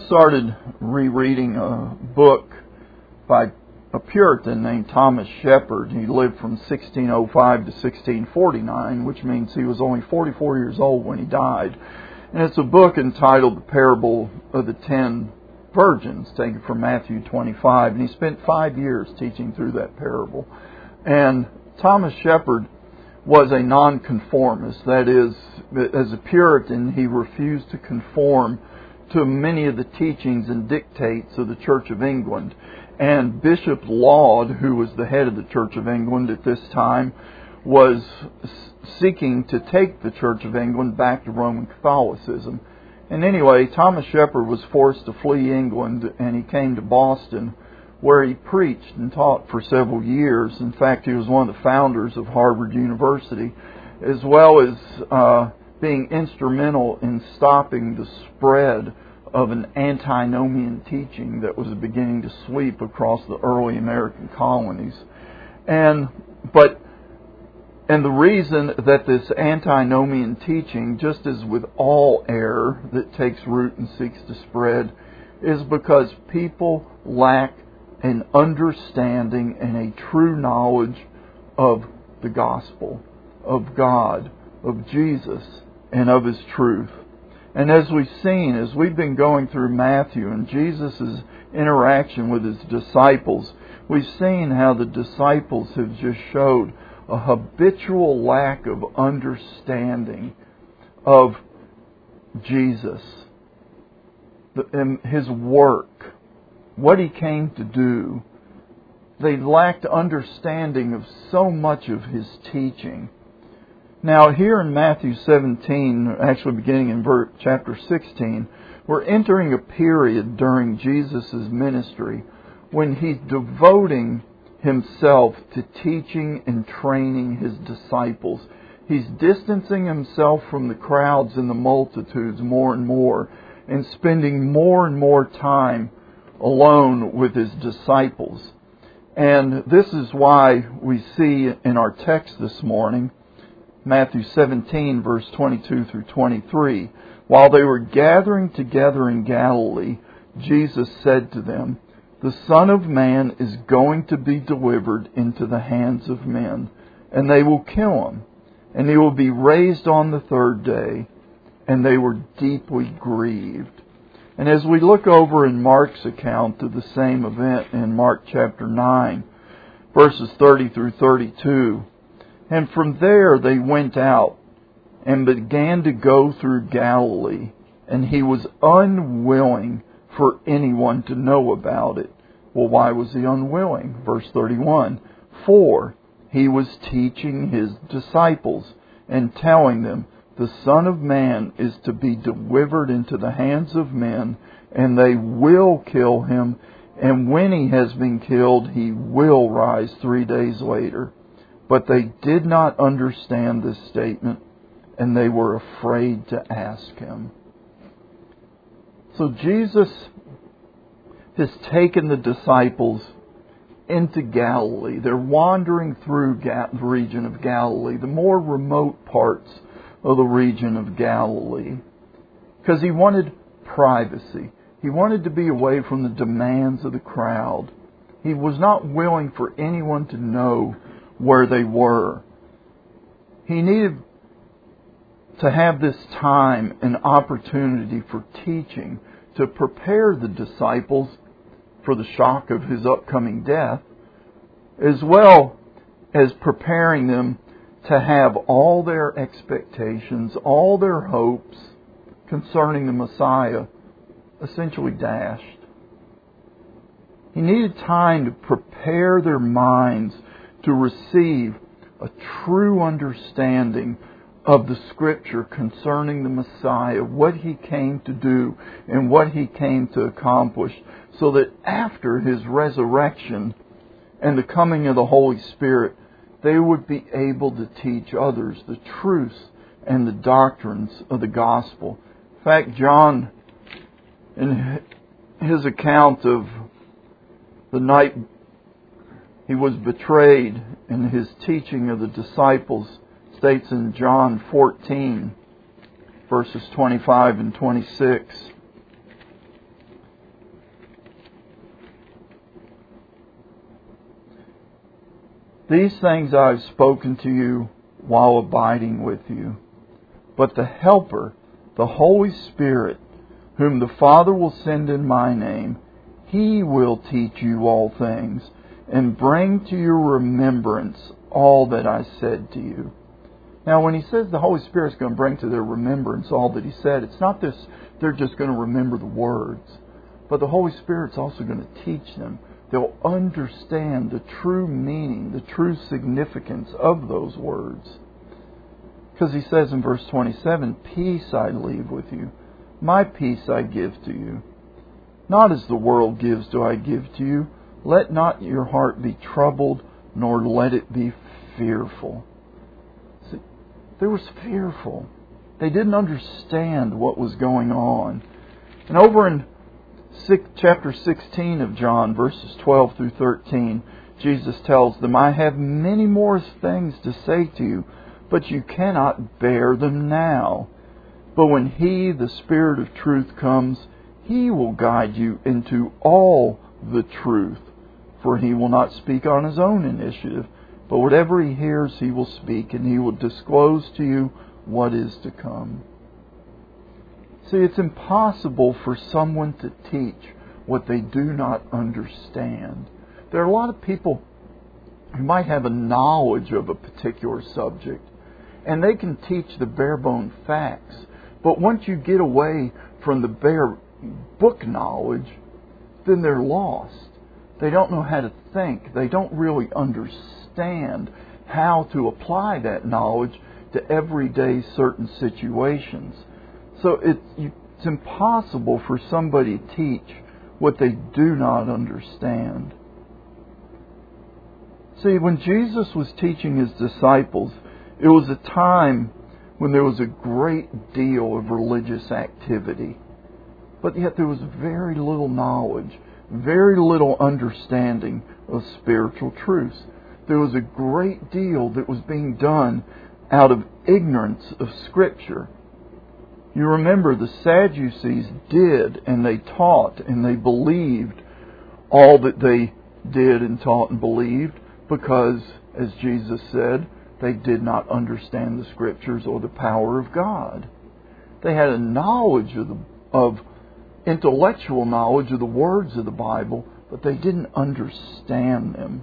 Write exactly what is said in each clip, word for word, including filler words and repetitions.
started rereading a book by a Puritan named Thomas Shepard. He lived from sixteen oh five to sixteen forty-nine, which means he was only forty-four years old when he died. And it's a book entitled The Parable of the Ten Virgins, taken from Matthew twenty-five. And he spent five years teaching through that parable. And Thomas Shepard was a nonconformist. That is, as a Puritan, he refused to conform to many of the teachings and dictates of the Church of England. And Bishop Laud, who was the head of the Church of England at this time, was seeking to take the Church of England back to Roman Catholicism. And anyway, Thomas Shepard was forced to flee England, and he came to Boston, where he preached and taught for several years. In fact, he was one of the founders of Harvard University, as well as uh, being instrumental in stopping the spread of an antinomian teaching that was beginning to sweep across the early American colonies. And but and the reason that this antinomian teaching, just as with all error that takes root and seeks to spread, is because people lack an understanding and a true knowledge of the gospel, of God, of Jesus, and of His truth. And as we've seen, as we've been going through Matthew and Jesus' interaction with His disciples, we've seen how the disciples have just showed a habitual lack of understanding of Jesus, and His work, what He came to do. They lacked understanding of so much of His teaching. Now, here in Matthew seventeen, actually beginning in verse, chapter sixteen, we're entering a period during Jesus' ministry when He's devoting Himself to teaching and training His disciples. He's distancing Himself from the crowds and the multitudes more and more, and spending more and more time alone with His disciples. And this is why we see in our text this morning, Matthew seventeen, verse twenty-two through twenty-three, while they were gathering together in Galilee, Jesus said to them, "The Son of Man is going to be delivered into the hands of men, and they will kill Him, and He will be raised on the third day." And they were deeply grieved. And as we look over in Mark's account of the same event in Mark chapter nine, verses thirty through thirty-two, "And from there they went out and began to go through Galilee, and He was unwilling for anyone to know about it." Well, why was He unwilling? Verse thirty-one, "For He was teaching His disciples and telling them, the Son of Man is to be delivered into the hands of men, and they will kill Him, and when He has been killed, He will rise three days later." But they did not understand this statement, and they were afraid to ask Him. So Jesus has taken the disciples into Galilee. They're wandering through the region of Galilee, the more remote parts of the region of Galilee, because He wanted privacy. He wanted to be away from the demands of the crowd. He was not willing for anyone to know where they were. He needed to have this time and opportunity for teaching to prepare the disciples for the shock of His upcoming death, as well as preparing them to have all their expectations, all their hopes concerning the Messiah essentially dashed. He needed time to prepare their minds to receive a true understanding of the Scripture concerning the Messiah, what He came to do and what He came to accomplish, so that after His resurrection and the coming of the Holy Spirit, they would be able to teach others the truths and the doctrines of the gospel. In fact, John, in his account of the night He was betrayed, in his teaching of the disciples, states in John fourteen, verses twenty-five and twenty-six, These things I have spoken to you while abiding with you. But the Helper, the Holy Spirit, whom the Father will send in my name, He will teach you all things and bring to your remembrance all that I said to you. Now, when He says the Holy Spirit is going to bring to their remembrance all that He said, it's not this they're just going to remember the words. But the Holy Spirit's also going to teach them. They'll understand the true meaning, the true significance of those words. Because He says in verse twenty-seven, peace I leave with you. My peace I give to you. Not as the world gives do I give to you. Let not your heart be troubled, nor let it be fearful. See, they were fearful. They didn't understand what was going on. And over in chapter sixteen of John, verses twelve through thirteen, Jesus tells them, I have many more things to say to you, but you cannot bear them now. But when He, the Spirit of truth, comes, He will guide you into all the truth. For He will not speak on His own initiative, but whatever He hears He will speak, and He will disclose to you what is to come. See, it's impossible for someone to teach what they do not understand. There are a lot of people who might have a knowledge of a particular subject, and they can teach the bare-bone facts. But once you get away from the bare book knowledge, then they're lost. They don't know how to think. They don't really understand how to apply that knowledge to everyday certain situations. So it's, it's impossible for somebody to teach what they do not understand. See, when Jesus was teaching His disciples, it was a time when there was a great deal of religious activity. But yet there was very little knowledge, very little understanding of spiritual truths. There was a great deal that was being done out of ignorance of Scripture. You remember the Sadducees did and they taught and they believed all that they did and taught and believed because, as Jesus said, they did not understand the Scriptures or the power of God. They had a knowledge of, the, of intellectual knowledge of the words of the Bible, but they didn't understand them.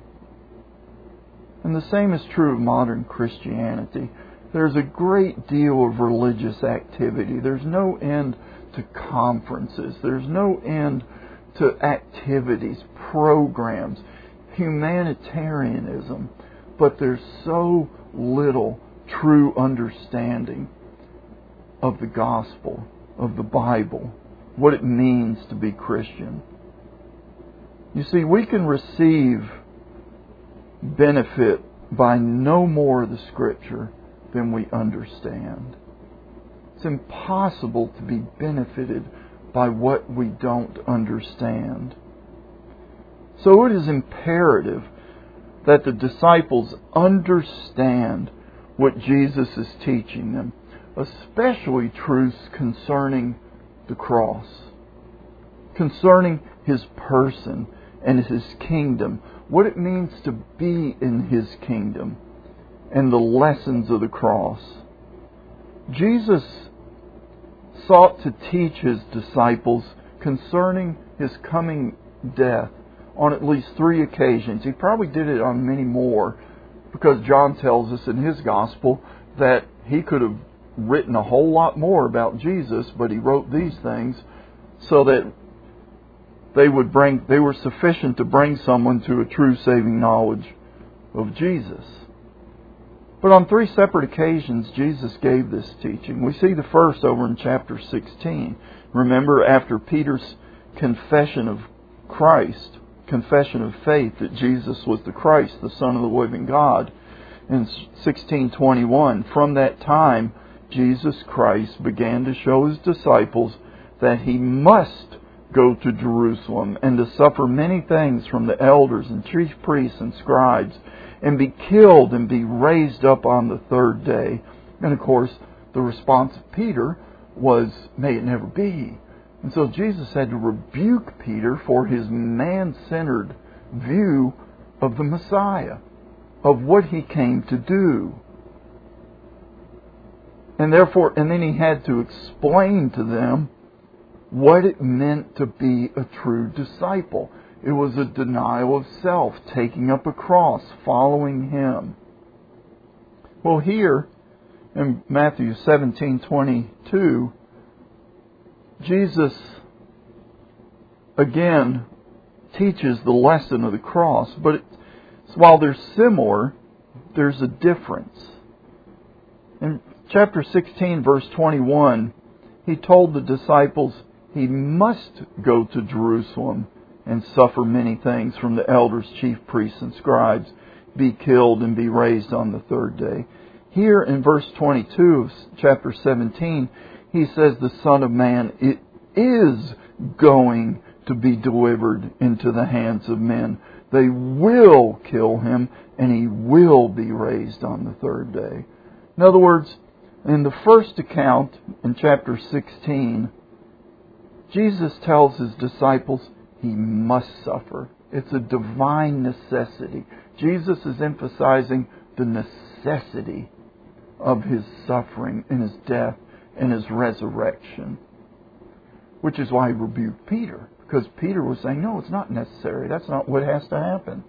And the same is true of modern Christianity. There's a great deal of religious activity. There's no end to conferences. There's no end to activities, programs, humanitarianism. But there's so little true understanding of the gospel, of the Bible, what it means to be Christian. You see, we can receive benefit by no more of the Scripture than we understand. It's impossible to be benefited by what we don't understand. So it is imperative that the disciples understand what Jesus is teaching them, especially truths concerning the cross, concerning His person and His kingdom, what it means to be in His kingdom, and the lessons of the cross. Jesus sought to teach His disciples concerning His coming death on at least three occasions. He probably did it on many more, because John tells us in his gospel that he could have written a whole lot more about Jesus, but he wrote these things so that they would bring they were sufficient to bring someone to a true saving knowledge of Jesus. But on three separate occasions, Jesus gave this teaching. We see the first over in chapter sixteen. Remember, after Peter's confession of Christ, confession of faith that Jesus was the Christ, the Son of the living God, in sixteen twenty-one, from that time, Jesus Christ began to show His disciples that He must go to Jerusalem and to suffer many things from the elders and chief priests and scribes, and be killed and be raised up on the third day. And of course, the response of Peter was, may it never be. And so Jesus had to rebuke Peter for his man-centered view of the Messiah. of what He came to do. And therefore, and then He had to explain to them what it meant to be a true disciple. It was a denial of self, taking up a cross, following Him. Well, here in Matthew seventeen twenty-two, Jesus again teaches the lesson of the cross, but it, while they're similar, there's a difference. In chapter sixteen, verse twenty-one, He told the disciples He must go to Jerusalem and suffer many things from the elders, chief priests, and scribes, be killed, and be raised on the third day. Here in verse twenty-two of chapter seventeen, He says the Son of Man it is going to be delivered into the hands of men. They will kill Him, and He will be raised on the third day. In other words, in the first account, in chapter sixteen, Jesus tells His disciples He must suffer. It's a divine necessity. Jesus is emphasizing the necessity of His suffering and His death and His resurrection. Which is why He rebuked Peter. Because Peter was saying, no, it's not necessary. That's not what has to happen.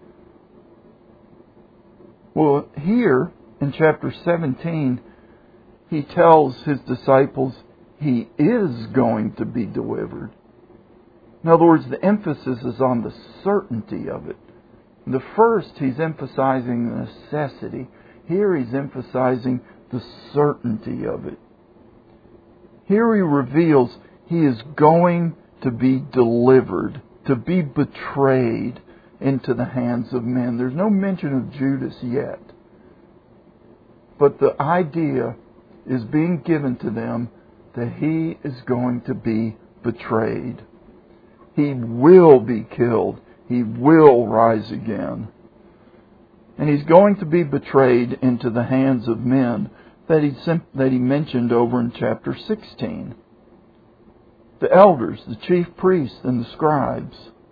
Well, here in chapter seventeen, He tells His disciples He is going to be delivered. In other words, the emphasis is on the certainty of it. In the first, He's emphasizing the necessity. Here He's emphasizing the certainty of it. Here He reveals He is going to be delivered, to be betrayed into the hands of men. There's no mention of Judas yet. But the idea is being given to them that He is going to be betrayed. He will be killed. He will rise again. And He's going to be betrayed into the hands of men that He, that he mentioned over in chapter sixteen. The elders, the chief priests, and the scribes.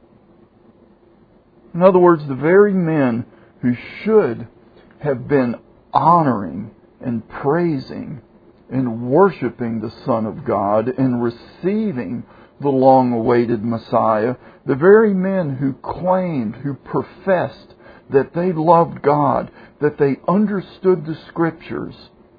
In other words, the very men who should have been honoring and praising and worshiping the Son of God and receiving the long-awaited Messiah, the very men who claimed, who professed that they loved God, that they understood the Scriptures,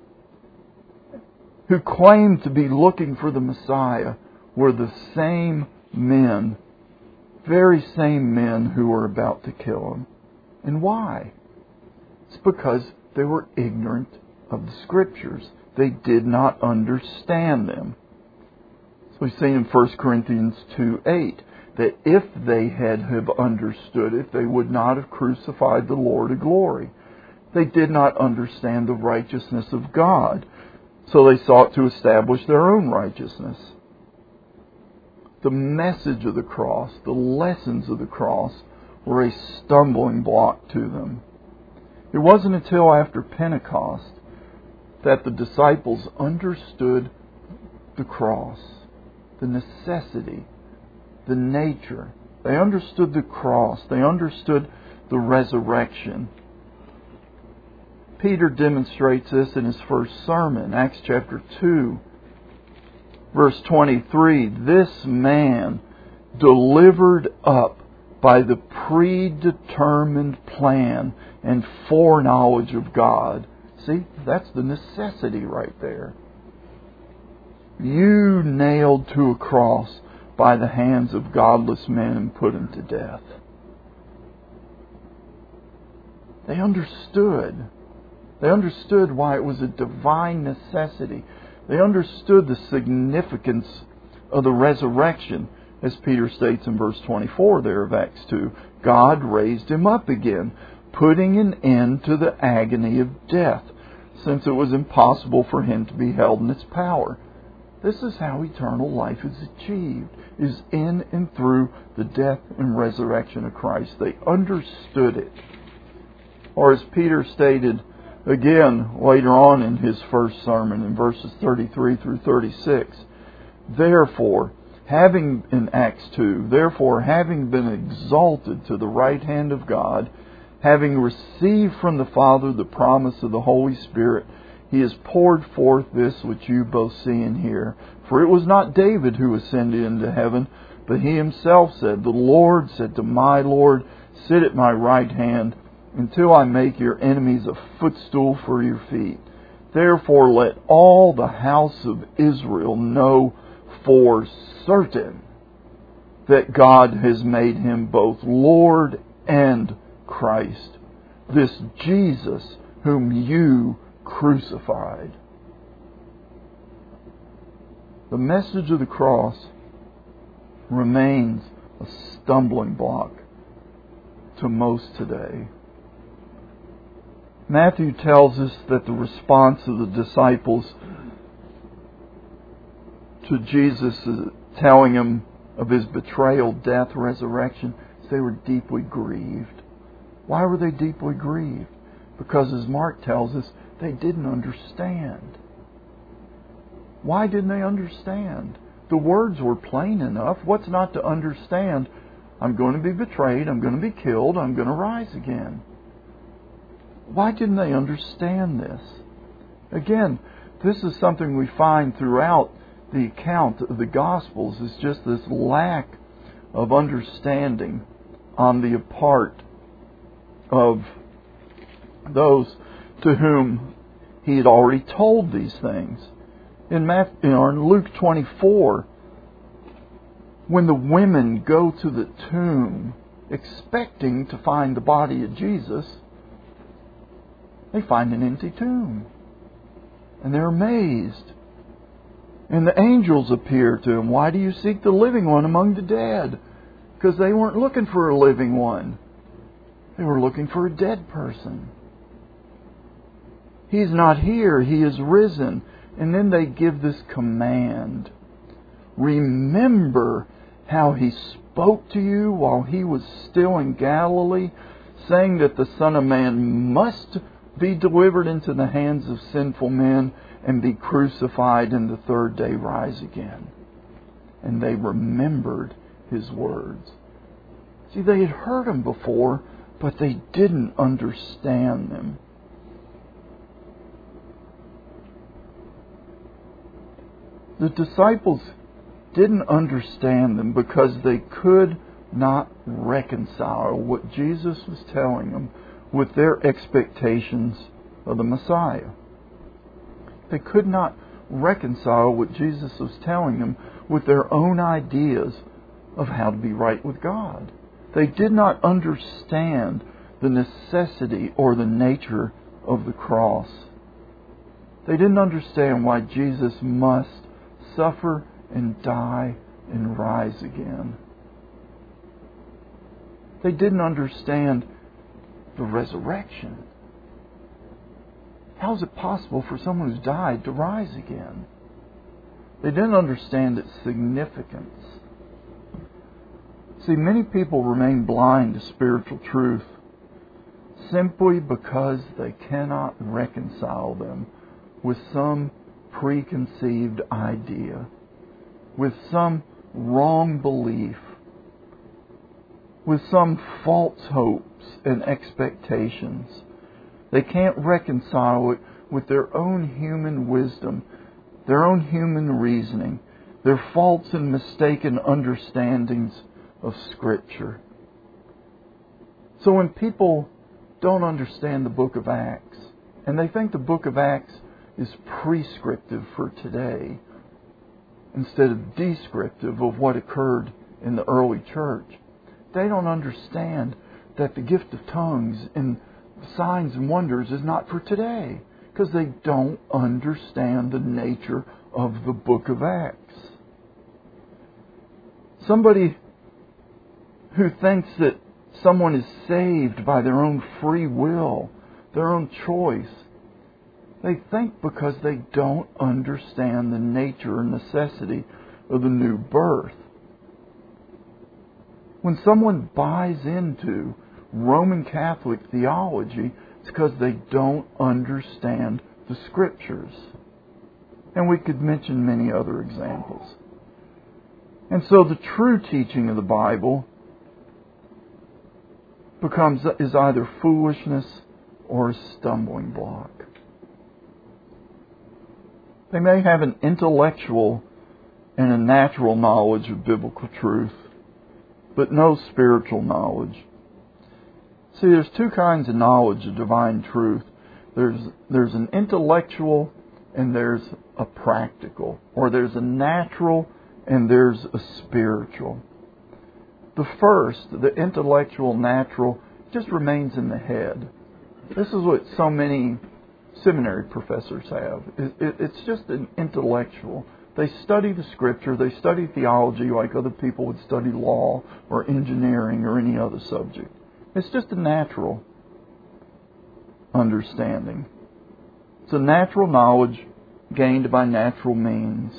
who claimed to be looking for the Messiah, were the same men, very same men who were about to kill Him. And why? It's because they were ignorant of the Scriptures. They did not understand them. So we see in First Corinthians two eight that if they had have understood it, they would not have crucified the Lord of glory. They did not understand the righteousness of God, so they sought to establish their own righteousness. The message of the cross, the lessons of the cross, were a stumbling block to them. It wasn't until after Pentecost that the disciples understood the cross, the necessity, the nature. They understood the cross. They understood the resurrection. Peter demonstrates this in his first sermon, Acts chapter two. Verse twenty-three, this man delivered up by the predetermined plan and foreknowledge of God. See, that's the necessity right there. You nailed to a cross by the hands of godless men and put Him to death. They understood. They understood why it was a divine necessity. They understood the significance of the resurrection. As Peter states in verse twenty-four there of Acts two, God raised Him up again, putting an end to the agony of death, since it was impossible for Him to be held in its power. This is how eternal life is achieved, is in and through the death and resurrection of Christ. They understood it. Or as Peter stated again later on in his first sermon in verses thirty-three through thirty-six, therefore, having, in Acts two, therefore, having been exalted to the right hand of God, having received from the Father the promise of the Holy Spirit, He has poured forth this which you both see and hear. For it was not David who ascended into heaven, but he himself said, The Lord said to my Lord, Sit at my right hand, until I make your enemies a footstool for your feet. Therefore let all the house of Israel know for certain that God has made Him both Lord and Christ, this Jesus whom you crucified. The message of the cross remains a stumbling block to most today. Matthew tells us that the response of the disciples to Jesus telling Him of His betrayal, death, resurrection, they were deeply grieved. Why were they deeply grieved? Because, as Mark tells us, they didn't understand. Why didn't they understand? The words were plain enough. What's not to understand? I'm going to be betrayed. I'm going to be killed. I'm going to rise again. Why didn't they understand this? Again, this is something we find throughout the account of the Gospels. It's just this lack of understanding on the part of those to whom He had already told these things. In, Matthew, or in Luke twenty-four, when the women go to the tomb expecting to find the body of Jesus, they find an empty tomb. And they're amazed. And the angels appear to them. Why do you seek the living one among the dead? Because they weren't looking for a living one. They were looking for a dead person. He's not here. He is risen. And then they give this command. Remember how He spoke to you while He was still in Galilee, saying that the Son of Man must be delivered into the hands of sinful men and be crucified and the third day rise again. And they remembered His words. See, they had heard Him before, but they didn't understand them. The disciples didn't understand them because they could not reconcile what Jesus was telling them with their expectations of the Messiah. They could not reconcile what Jesus was telling them with their own ideas of how to be right with God. They did not understand the necessity or the nature of the cross. They didn't understand why Jesus must suffer and die and rise again. They didn't understand the resurrection. How is it possible for someone who's died to rise again? They didn't understand its significance. See, many people remain blind to spiritual truth simply because they cannot reconcile them with some preconceived idea, with some wrong belief, with some false hopes and expectations. They can't reconcile it with their own human wisdom, their own human reasoning, their false and mistaken understandings of Scripture. So when people don't understand the book of Acts, and they think the book of Acts is prescriptive for today instead of descriptive of what occurred in the early church, they don't understand that the gift of tongues and signs and wonders is not for today, because they don't understand the nature of the book of Acts. Somebody who thinks that someone is saved by their own free will, their own choice, they think because they don't understand the nature and necessity of the new birth. When someone buys into Roman Catholic theology, it's because they don't understand the Scriptures. And we could mention many other examples. And so the true teaching of the Bible becomes is either foolishness or a stumbling block. They may have an intellectual and a natural knowledge of biblical truth, but no spiritual knowledge. See, there's two kinds of knowledge of divine truth. There's there's an intellectual and there's a practical, or there's a natural and there's a spiritual. The first, the intellectual, natural, just remains in the head. This is what so many seminary professors have. It, it, it's just an intellectual. They study the Scripture, they study theology like other people would study law or engineering or any other subject. It's just a natural understanding. It's a natural knowledge gained by natural means.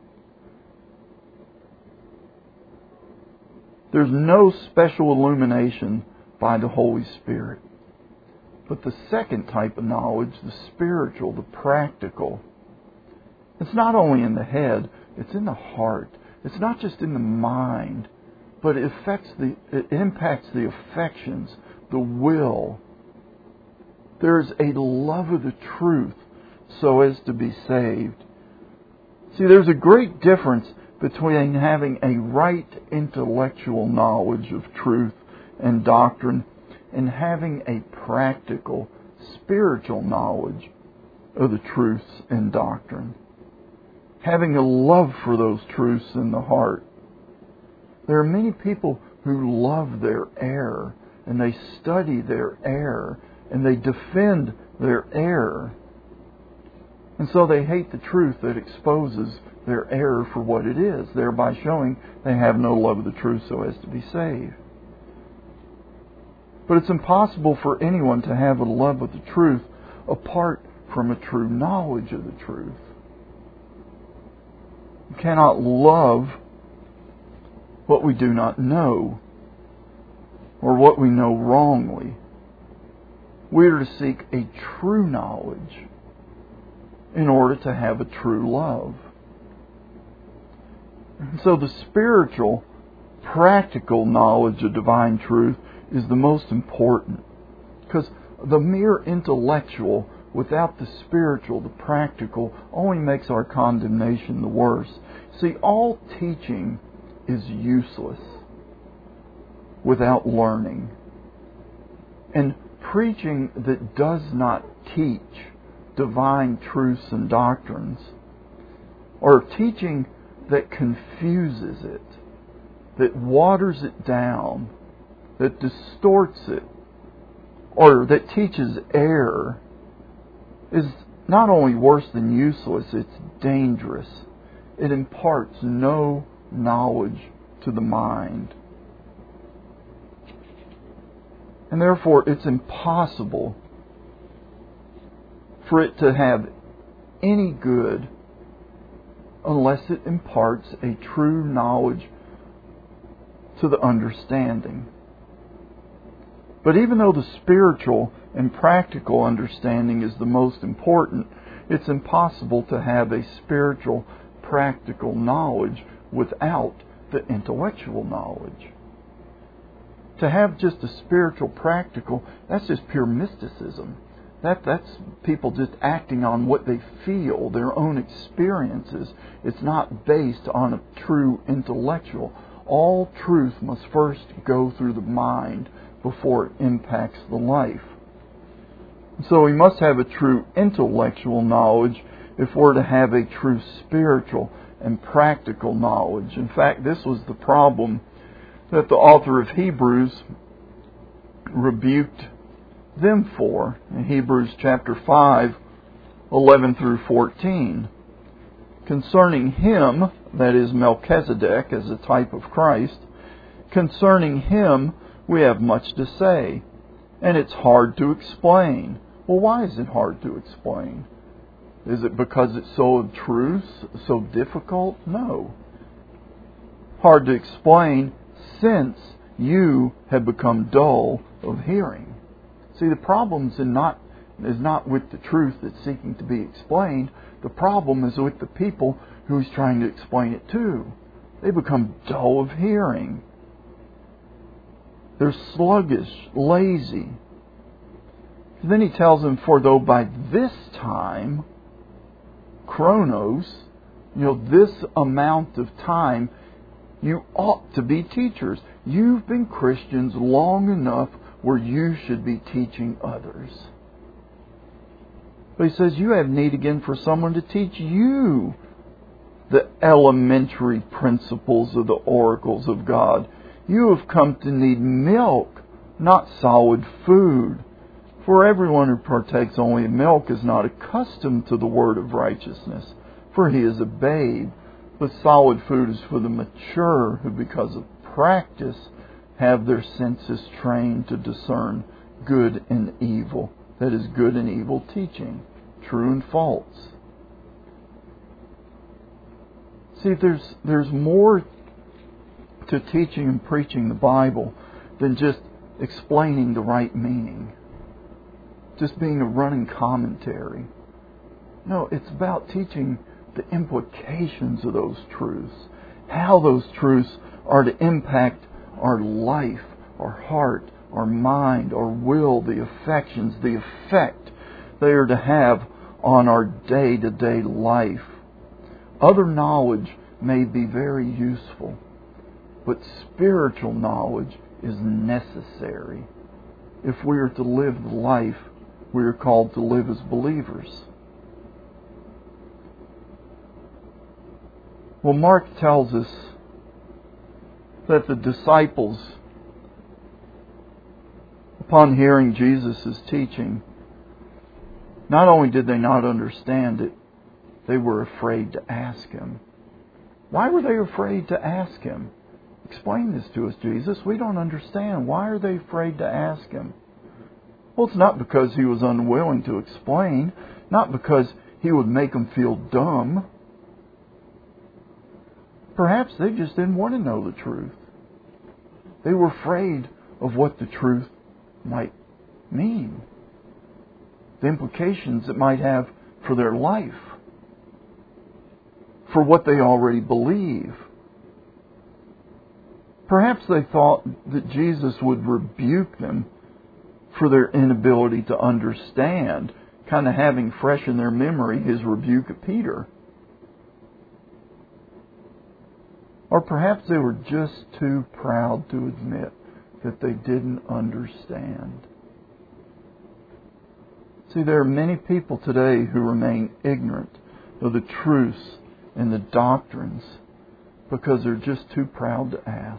There's no special illumination by the Holy Spirit. But the second type of knowledge, the spiritual, the practical, it's not only in the head, it's in the heart. It's not just in the mind, but it affects the, it impacts the affections, the will. There's a love of the truth so as to be saved. See, there's a great difference between having a right intellectual knowledge of truth and doctrine and having a practical spiritual knowledge of the truths and doctrine. Having a love for those truths in the heart. There are many people who love their error, and they study their error, and they defend their error. And so they hate the truth that exposes their error for what it is, thereby showing they have no love of the truth so as to be saved. But it's impossible for anyone to have a love of the truth apart from a true knowledge of the truth. We cannot love what we do not know, or what we know wrongly. We are to seek a true knowledge in order to have a true love. And so the spiritual, practical knowledge of divine truth is the most important. Because the mere intellectual without the spiritual, the practical, only makes our condemnation the worse. See, all teaching is useless without learning. And preaching that does not teach divine truths and doctrines, or teaching that confuses it, that waters it down, that distorts it, or that teaches error, is not only worse than useless, it's dangerous. It imparts no knowledge to the mind. And therefore, it's impossible for it to have any good unless it imparts a true knowledge to the understanding. But even though the spiritual and practical understanding is the most important, it's impossible to have a spiritual, practical knowledge without the intellectual knowledge. To have just a spiritual, practical, that's just pure mysticism. That that's people just acting on what they feel, their own experiences. It's not based on a true intellectual. All truth must first go through the mind before it impacts the life. So we must have a true intellectual knowledge if we're to have a true spiritual and practical knowledge. In fact, this was the problem that the author of Hebrews rebuked them for in Hebrews chapter five, eleven through fourteen. Concerning him, that is Melchizedek as a type of Christ, concerning him we have much to say, and it's hard to explain. Well, why is it hard to explain? Is it because it's so abstruse, so difficult? No. Hard to explain since you have become dull of hearing. See, the problem is not, is not with the truth that's seeking to be explained. The problem is with the people who he's trying to explain it to. They become dull of hearing. They're sluggish, lazy. And then he tells them, for though by this time, chronos, you know, this amount of time, you ought to be teachers. You've been Christians long enough where you should be teaching others. But he says you have need again for someone to teach you the elementary principles of the oracles of God. You have come to need milk, not solid food. For everyone who partakes only of milk is not accustomed to the word of righteousness, for he is a babe. But solid food is for the mature, who because of practice have their senses trained to discern good and evil. That is, good and evil teaching, true and false. See, there's there's more to teaching and preaching the Bible than just explaining the right meaning, just being a running commentary. No, it's about teaching the implications of those truths, how those truths are to impact our life, our heart, our mind, our will, the affections, the effect they are to have on our day-to-day life. Other knowledge may be very useful, but spiritual knowledge is necessary if we are to live the life we are called to live as believers. Well, Mark tells us that the disciples, upon hearing Jesus' teaching, not only did they not understand it, they were afraid to ask Him. Why were they afraid to ask Him? Explain this to us, Jesus. We don't understand. Why are they afraid to ask Him? Well, it's not because He was unwilling to explain, not because He would make them feel dumb. Perhaps they just didn't want to know the truth. They were afraid of what the truth might mean, the implications it might have for their life, for what they already believe. Perhaps they thought that Jesus would rebuke them for their inability to understand, kind of having fresh in their memory His rebuke of Peter. Or perhaps they were just too proud to admit that they didn't understand. See, there are many people today who remain ignorant of the truths and the doctrines because they're just too proud to ask.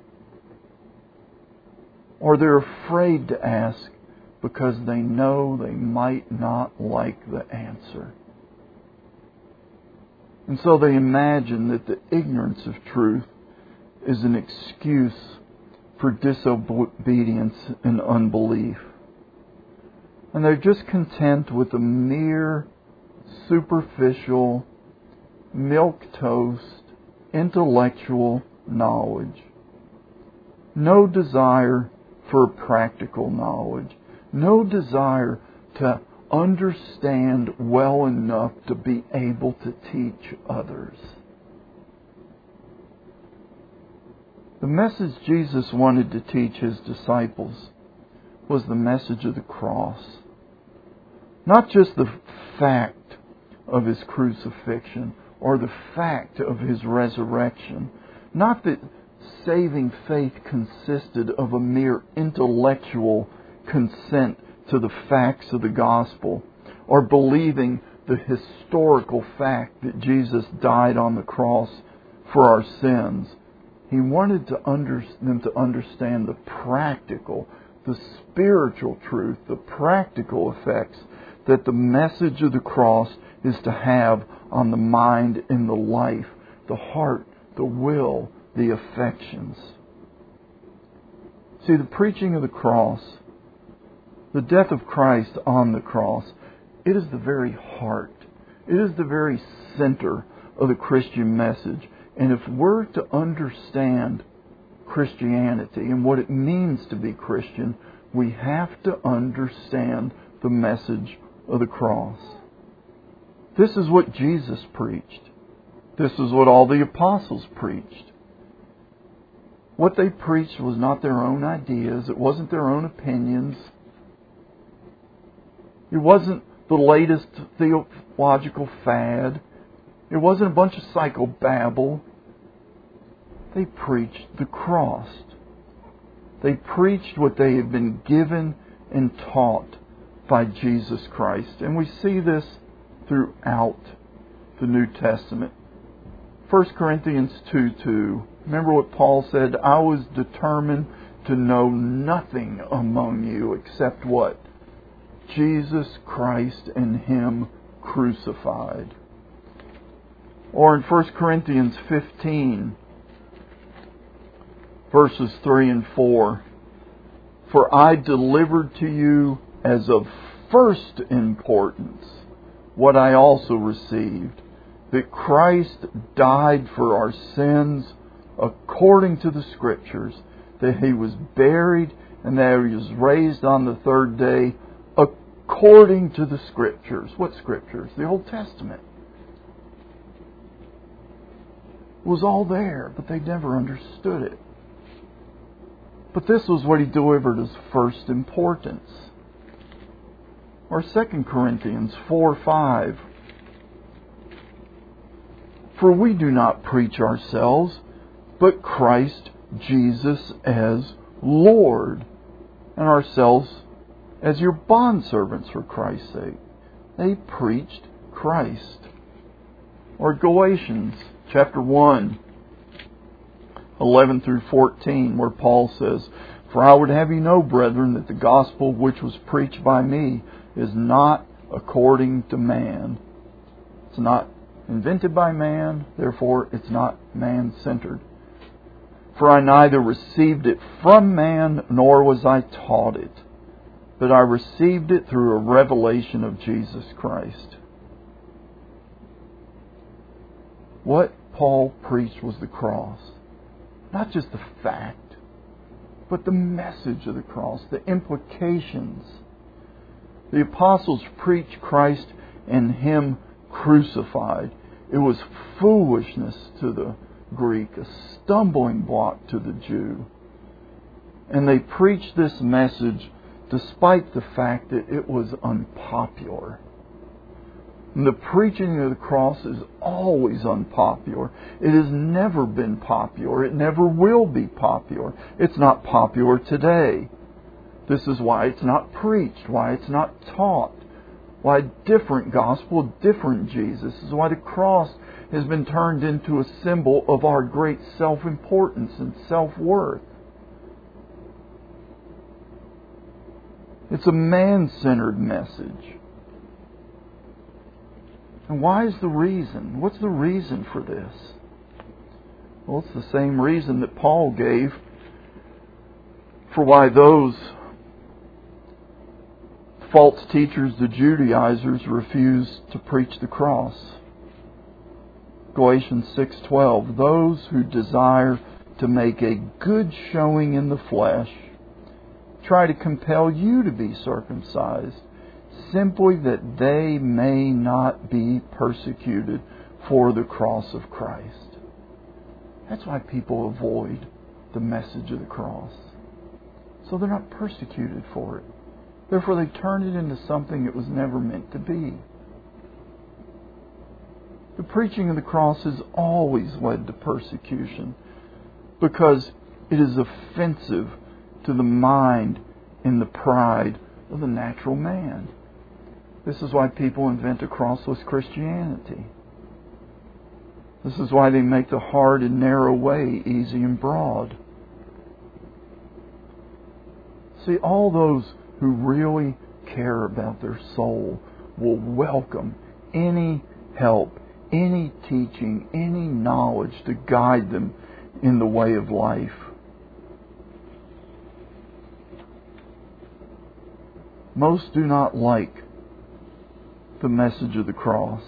Or they're afraid to ask because they know they might not like the answer. And so they imagine that the ignorance of truth is an excuse for disobedience and unbelief. And they're just content with a mere superficial, milquetoast, intellectual knowledge. No desire for practical knowledge. No desire to understand well enough to be able to teach others. The message Jesus wanted to teach His disciples was the message of the cross. Not just the fact of His crucifixion or the fact of His resurrection. Not that saving faith consisted of a mere intellectual consent to the facts of the gospel, or believing the historical fact that Jesus died on the cross for our sins. He wanted to under, them to understand the practical, the spiritual truth, the practical effects that the message of the cross is to have on the mind and the life, the heart, the will, the affections. See, the preaching of the cross, the death of Christ on the cross, it is the very heart. It is the very center of the Christian message. And if we're to understand Christianity and what it means to be Christian, we have to understand the message of the cross. This is what Jesus preached. This is what all the apostles preached. What they preached was not their own ideas. It wasn't their own opinions. It wasn't the latest theological fad. It wasn't a bunch of psychobabble. They preached the cross. They preached what they had been given and taught by Jesus Christ. And we see this throughout the New Testament. First Corinthians two two. Remember what Paul said? I was determined to know nothing among you except what? Jesus Christ and Him crucified. Or in First Corinthians fifteen, verses three and four. For I delivered to you as of first importance what I also received, that Christ died for our sins according to the Scriptures, that He was buried, and that He was raised on the third day according to the Scriptures. What Scriptures? The Old Testament. It was all there, but they never understood it. But this was what He delivered as first importance. Or Second Corinthians four five. For we do not preach ourselves, but Christ Jesus as Lord, and ourselves as your bondservants for Christ's sake. They preached Christ. Or Galatians chapter one, eleven through fourteen, where Paul says, For I would have you know, brethren, that the gospel which was preached by me is not according to man. It's not invented by man, therefore it's not man-centered. For I neither received it from man, nor was I taught it, but I received it through a revelation of Jesus Christ. What Paul preached was the cross. Not just the fact, but the message of the cross, the implications. The apostles preached Christ and Him crucified. It was foolishness to the Greek, a stumbling block to the Jew. And they preached this message despite the fact that it was unpopular. And the preaching of the cross is always unpopular. It has never been popular. It never will be popular. It's not popular today. This is why it's not preached, why it's not taught, why a different gospel, a different Jesus. This is why the cross has been turned into a symbol of our great self-importance and self-worth. It's a man-centered message. And why is the reason? What's the reason for this? Well, it's the same reason that Paul gave for why those false teachers, the Judaizers, refused to preach the cross. Galatians six twelve, those who desire to make a good showing in the flesh try to compel you to be circumcised, simply that they may not be persecuted for the cross of Christ. That's why people avoid the message of the cross. So they're not persecuted for it. Therefore they turn it into something it was never meant to be. The preaching of the cross has always led to persecution because it is offensive to the mind and the pride of the natural man. This is why people invent a crossless Christianity. This is why they make the hard and narrow way easy and broad. See, all those who really care about their soul will welcome any help, any teaching, any knowledge to guide them in the way of life. Most do not like the message of the cross.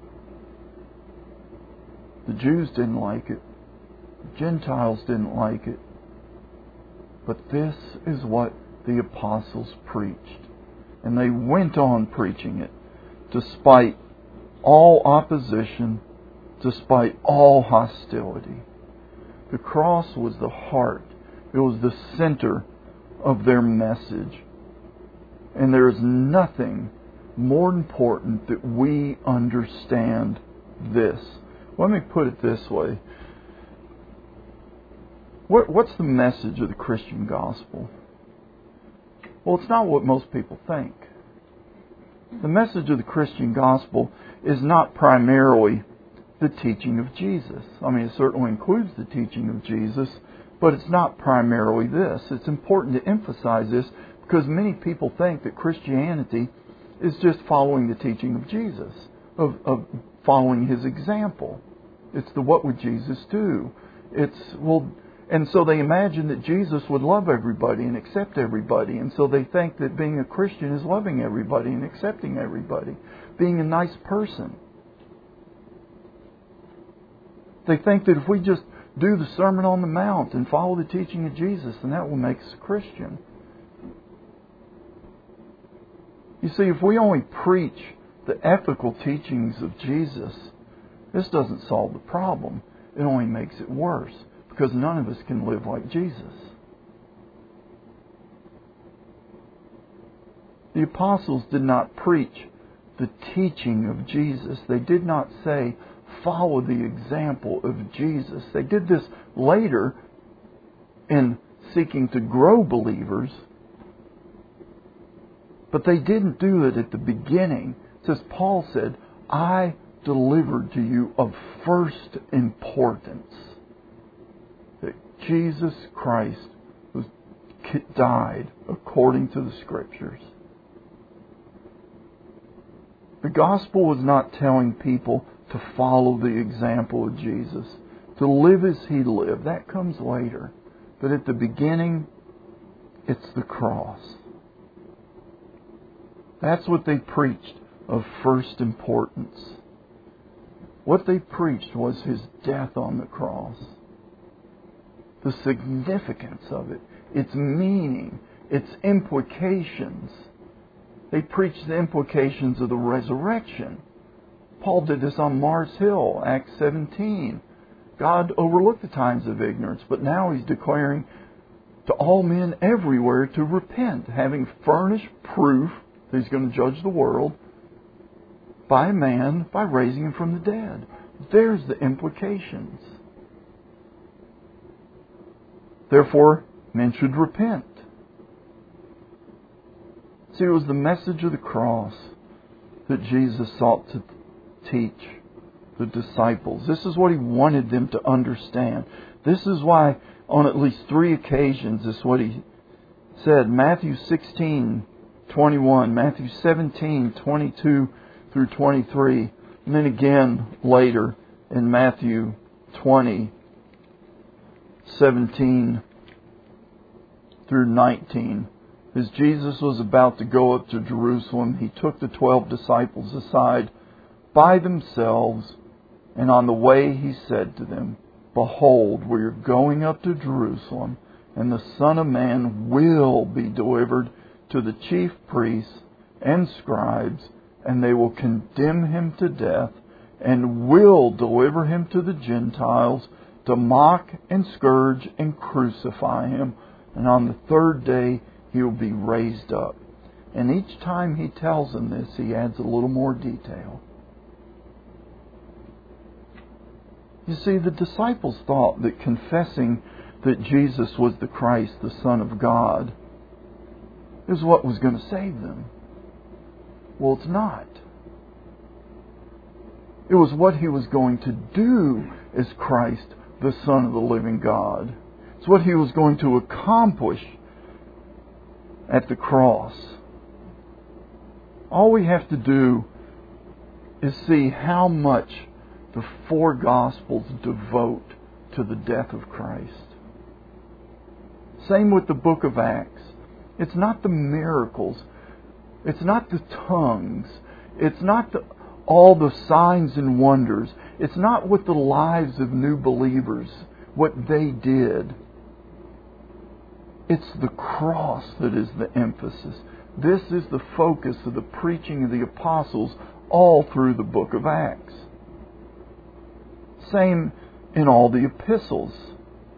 The Jews didn't like it. The Gentiles didn't like it. But this is what the apostles preached. And they went on preaching it despite all opposition, despite all hostility. The cross was the heart. It was the center of their message. And there is nothing more important that we understand this. Let me put it this way. What, what's the message of the Christian gospel? Well, it's not what most people think. The message of the Christian gospel is not primarily the teaching of Jesus. I mean, it certainly includes the teaching of Jesus, but it's not primarily this. It's important to emphasize this because many people think that Christianity is just following the teaching of Jesus, of, of following His example. It's the what would Jesus do? It's, well, and so they imagine that Jesus would love everybody and accept everybody. And so they think that being a Christian is loving everybody and accepting everybody, being a nice person. They think that if we just do the Sermon on the Mount and follow the teaching of Jesus, then that will make us a Christian. You see, if we only preach the ethical teachings of Jesus, this doesn't solve the problem. It only makes it worse, because none of us can live like Jesus. The apostles did not preach the teaching of Jesus. They did not say, follow the example of Jesus. They did this later in seeking to grow believers, but they didn't do it at the beginning. It says, Paul said, I delivered to you of first importance that Jesus Christ was died according to the Scriptures. The gospel was not telling people to follow the example of Jesus, to live as He lived. That comes later. But at the beginning, it's the cross. That's what they preached of first importance. What they preached was His death on the cross. The significance of it, its meaning, its implications. They preached the implications of the resurrection. Paul did this on Mars Hill, Acts seventeen. God overlooked the times of ignorance, but now He's declaring to all men everywhere to repent, having furnished proof that He's going to judge the world by man, by raising Him from the dead. There's the implications. Therefore, men should repent. See, it was the message of the cross that Jesus sought to teach the disciples. This is what He wanted them to understand. This is why on at least three occasions this is what He said. Matthew sixteen twenty-one, Matthew seventeen twenty-two through twenty-three, and then again later in Matthew twenty seventeen through nineteen. As Jesus was about to go up to Jerusalem, He took the twelve disciples aside by themselves, and on the way He said to them, Behold, we are going up to Jerusalem, and the Son of Man will be delivered to the chief priests and scribes, and they will condemn Him to death, and will deliver Him to the Gentiles to mock and scourge and crucify Him. And on the third day He will be raised up. And each time He tells them this, He adds a little more detail. You see, the disciples thought that confessing that Jesus was the Christ, the Son of God, is what was going to save them. Well, it's not. It was what He was going to do as Christ, the Son of the living God. It's what He was going to accomplish at the cross. All we have to do is see how much the four Gospels devote to the death of Christ. Same with the book of Acts. It's not the miracles. It's not the tongues. It's not the, all the signs and wonders. It's not what the lives of new believers, what they did. It's the cross that is the emphasis. This is the focus of the preaching of the apostles all through the book of Acts. Same in all the epistles.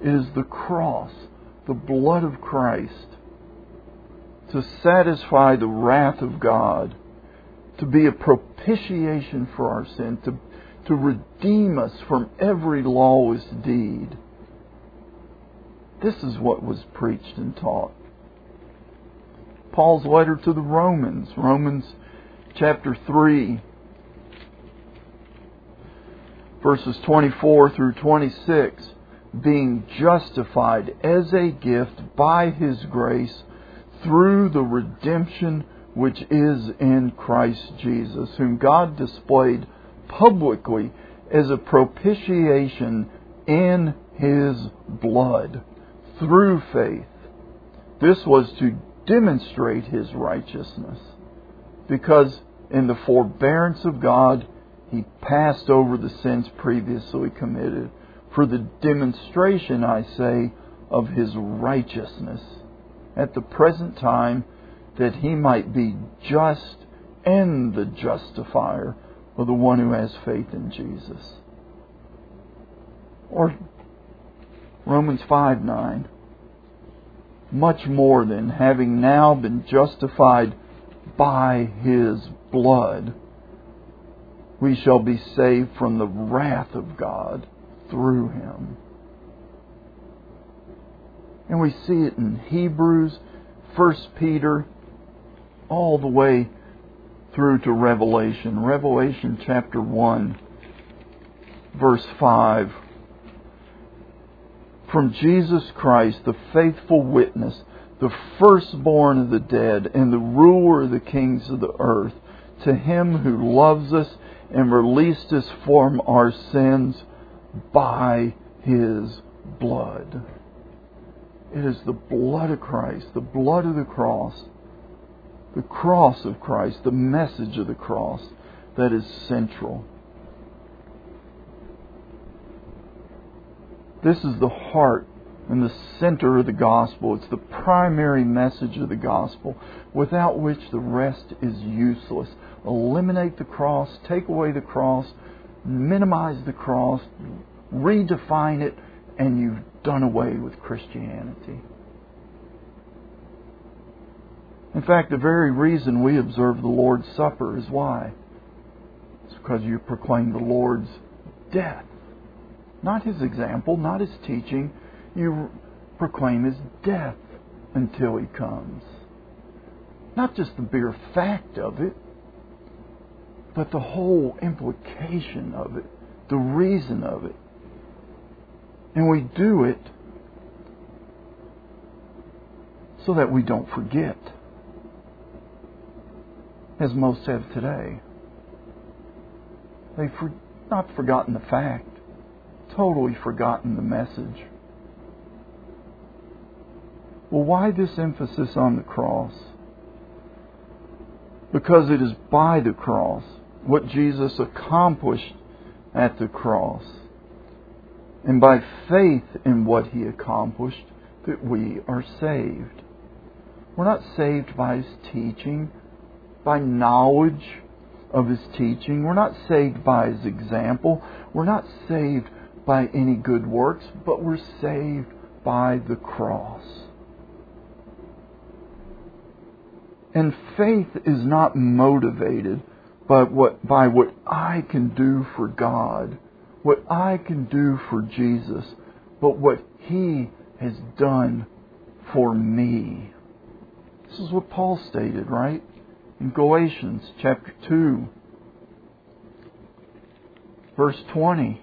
It is the cross, the blood of Christ, to satisfy the wrath of God, to be a propitiation for our sin, to, to redeem us from every lawless deed. This is what was preached and taught. Paul's letter to the Romans, Romans chapter three, verses twenty-four through twenty-six, being justified as a gift by His grace through the redemption which is in Christ Jesus, whom God displayed publicly as a propitiation in His blood through faith. This was to demonstrate His righteousness, because in the forbearance of God He passed over the sins previously committed, for the demonstration, I say, of His righteousness at the present time, that He might be just and the justifier of the one who has faith in Jesus. Or Romans five nine. Much more than, having now been justified by His blood, we shall be saved from the wrath of God through Him. And we see it in Hebrews, First Peter, all the way through to Revelation. Revelation chapter one, verse five. From Jesus Christ, the faithful witness, the firstborn of the dead, and the ruler of the kings of the earth, to Him who loves us and released us from our sins by His blood. It is the blood of Christ, the blood of the cross, the cross of Christ, the message of the cross that is central. This is the heart and the center of the gospel. It's the primary message of the gospel, without which the rest is useless. Eliminate the cross, take away the cross, minimize the cross, redefine it, and you've done away with Christianity. In fact, the very reason we observe the Lord's Supper is why? It's because you proclaim the Lord's death. Not His example, not His teaching. You proclaim His death until He comes. Not just the bare fact of it, but the whole implication of it, the reason of it. And we do it so that we don't forget, as most have today. They've for, not forgotten the fact, totally forgotten the message. Well, why this emphasis on the cross? Because it is by the cross, what Jesus accomplished at the cross, and by faith in what He accomplished, that we are saved. We're not saved by His teaching, by knowledge of His teaching. We're not saved by His example. We're not saved by any good works, but we're saved by the cross. And faith is not motivated by what, by what I can do for God, what I can do for Jesus, but what He has done for me. This is what Paul stated, right? In Galatians chapter two, verse twenty.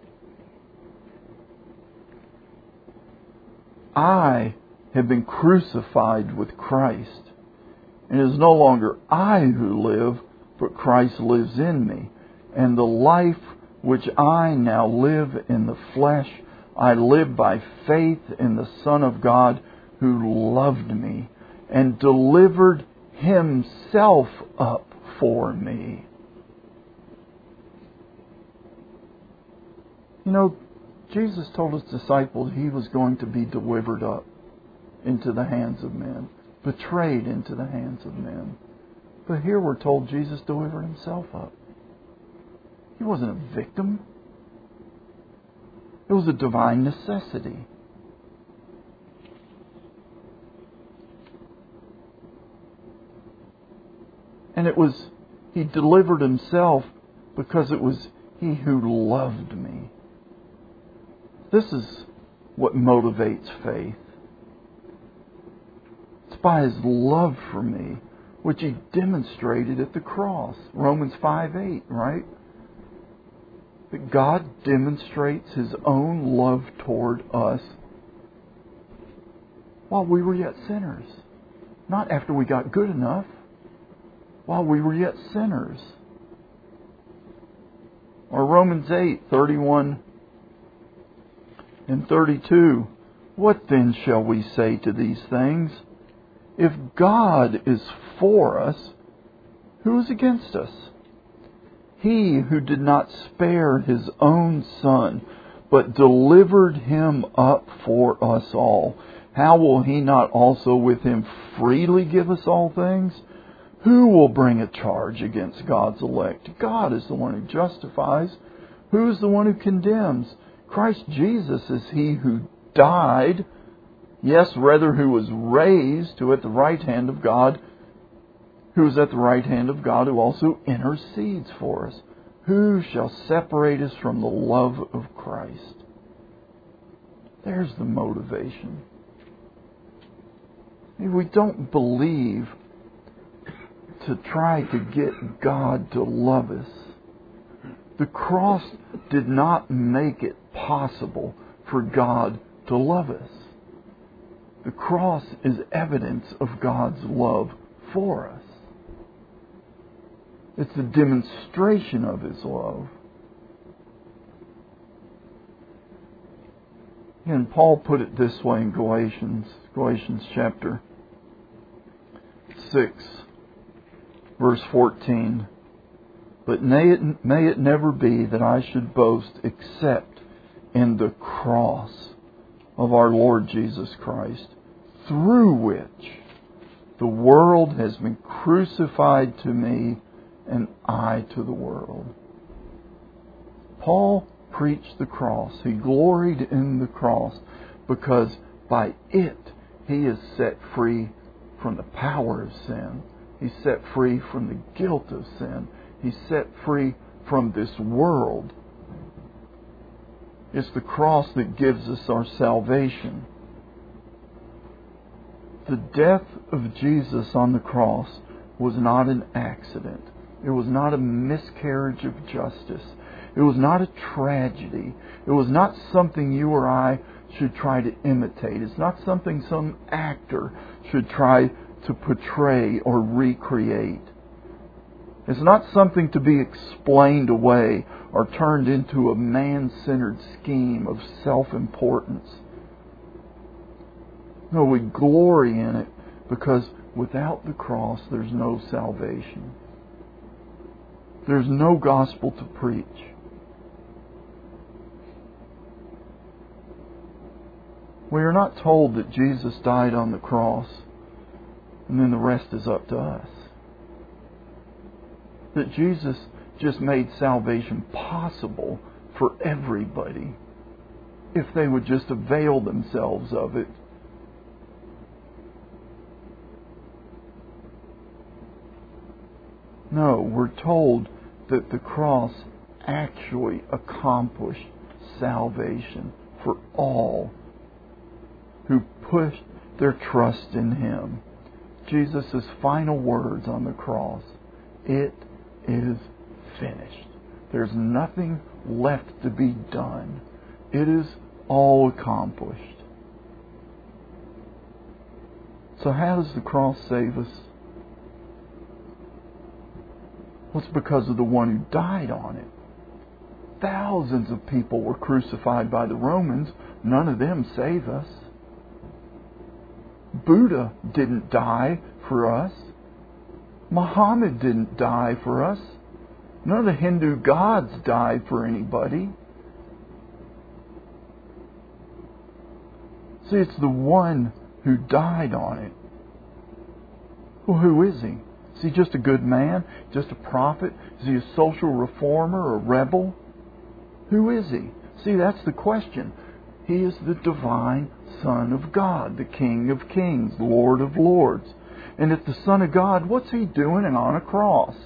I have been crucified with Christ, and it is no longer I who live, but Christ lives in me. And the life which I now live in the flesh, I live by faith in the Son of God, who loved me and delivered Himself up for me. You know, Jesus told His disciples He was going to be delivered up into the hands of men, betrayed into the hands of men. But here we're told Jesus delivered Himself up. He wasn't a victim. It was a divine necessity. And it was, He delivered Himself because it was He who loved me. This is what motivates faith. It's by His love for me, which He demonstrated at the cross. Romans five eight, right? That God demonstrates His own love toward us while we were yet sinners. Not after we got good enough. While we were yet sinners. Or Romans eight thirty-one and thirty-two. What then shall we say to these things? If God is for us, who is against us? He who did not spare His own Son, but delivered Him up for us all, how will He not also with Him freely give us all things? Who will bring a charge against God's elect? God is the one who justifies. Who is the one who condemns? Christ Jesus is He who died, yes, rather who was raised, who at the right hand of God, who is at the right hand of God, who also intercedes for us. Who shall separate us from the love of Christ? There's the motivation. We don't believe to try to get God to love us. The cross did not make it possible for God to love us. The cross is evidence of God's love for us. It's a demonstration of His love. And Paul put it this way in Galatians, Galatians chapter six, verse fourteen. But may it, may it never be that I should boast except in the cross of our Lord Jesus Christ, through which the world has been crucified to me and I to the world. Paul preached the cross. He gloried in the cross because by it he is set free from the power of sin. He's set free from the guilt of sin. He's set free from this world. It's the cross that gives us our salvation. The death of Jesus on the cross was not an accident. It was not a miscarriage of justice. It was not a tragedy. It was not something you or I should try to imitate. It's not something some actor should try to portray or recreate. It's not something to be explained away or turned into a man-centered scheme of self-importance. No, we glory in it because without the cross there's no salvation. There's no gospel to preach. We are not told that Jesus died on the cross and then the rest is up to us. That Jesus just made salvation possible for everybody if they would just avail themselves of it. No, we're told that the cross actually accomplished salvation for all who put their trust in Him. Jesus' final words on the cross, it is finished. There's nothing left to be done. It is all accomplished. So how does the cross save us? Well, it's because of the one who died on it. Thousands of people were crucified by the Romans. None of them save us. Buddha didn't die for us. Muhammad didn't die for us. None of the Hindu gods died for anybody. See, it's the one who died on it. Well, who is He? Is He just a good man? Just a prophet? Is He a social reformer or a rebel? Who is He? See, that's the question. He is the divine Son of God, the King of Kings, Lord of Lords. And if the Son of God, what's He doing on a cross?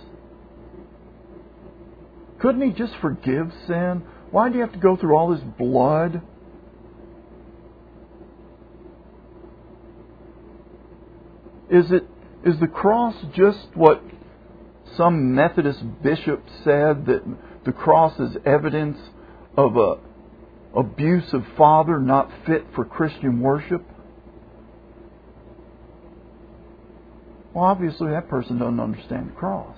Couldn't He just forgive sin? Why do you have to go through all this blood? Is it is the cross just what some Methodist bishop said, that the cross is evidence of a abusive father not fit for Christian worship? Well, obviously that person doesn't understand the cross.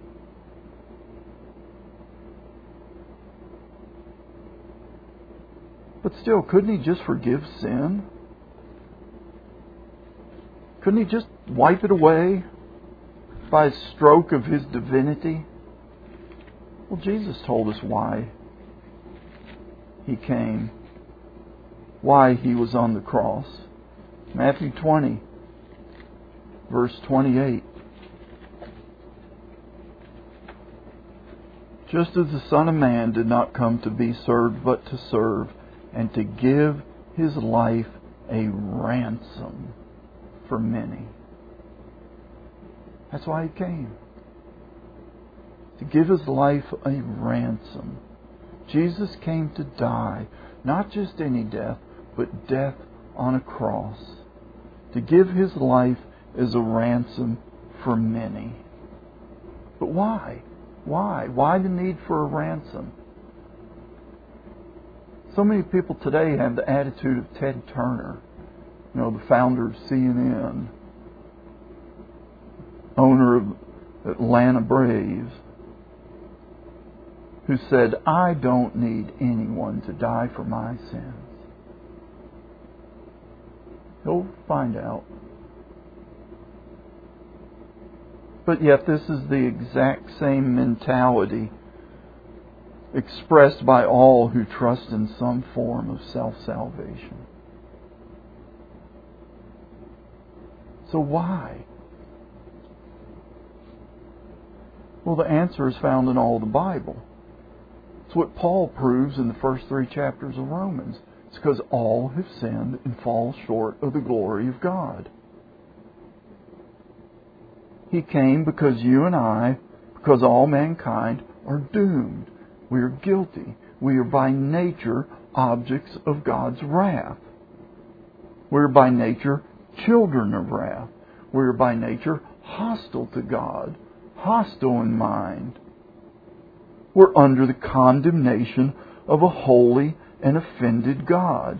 But still, couldn't He just forgive sin? Couldn't He just wipe it away by a stroke of His divinity? Well, Jesus told us why He came, why He was on the cross. Matthew twenty, verse twenty-eight. Just as the Son of Man did not come to be served, but to serve, and to give His life a ransom for many. That's why He came. To give His life a ransom. Jesus came to die, not just any death, but death on a cross. To give His life as a ransom for many. But why? Why? Why the need for a ransom? So many people today have the attitude of Ted Turner, you know, the founder of C N N, owner of Atlanta Braves, who said, "I don't need anyone to die for my sins." He'll find out. But yet this is the exact same mentality expressed by all who trust in some form of self-salvation. So why? Well, the answer is found in all the Bible. It's what Paul proves in the first three chapters of Romans. It's because all have sinned and fall short of the glory of God. He came because you and I, because all mankind, are doomed. We are guilty. We are by nature objects of God's wrath. We are by nature children of wrath. We are by nature hostile to God, hostile in mind. We're under the condemnation of a holy and offended God.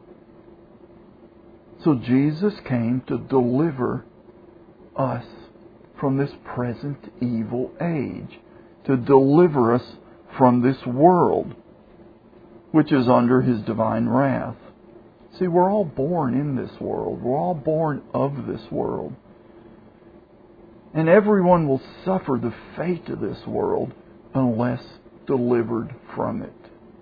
So Jesus came to deliver us from this present evil age, to deliver us from this world, which is under His divine wrath. See, we're all born in this world. We're all born of this world. And everyone will suffer the fate of this world unless delivered from it.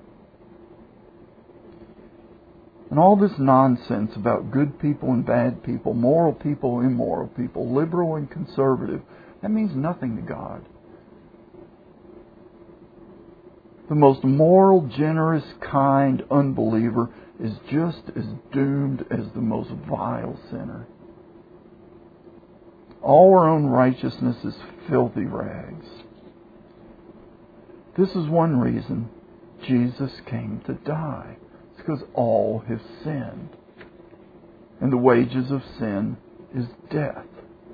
And all this nonsense about good people and bad people, moral people, immoral people, liberal and conservative, that means nothing to God. The most moral, generous, kind unbeliever is just as doomed as the most vile sinner. All our own righteousness is filthy rags. This is one reason Jesus came to die. It's because all have sinned. And the wages of sin is death.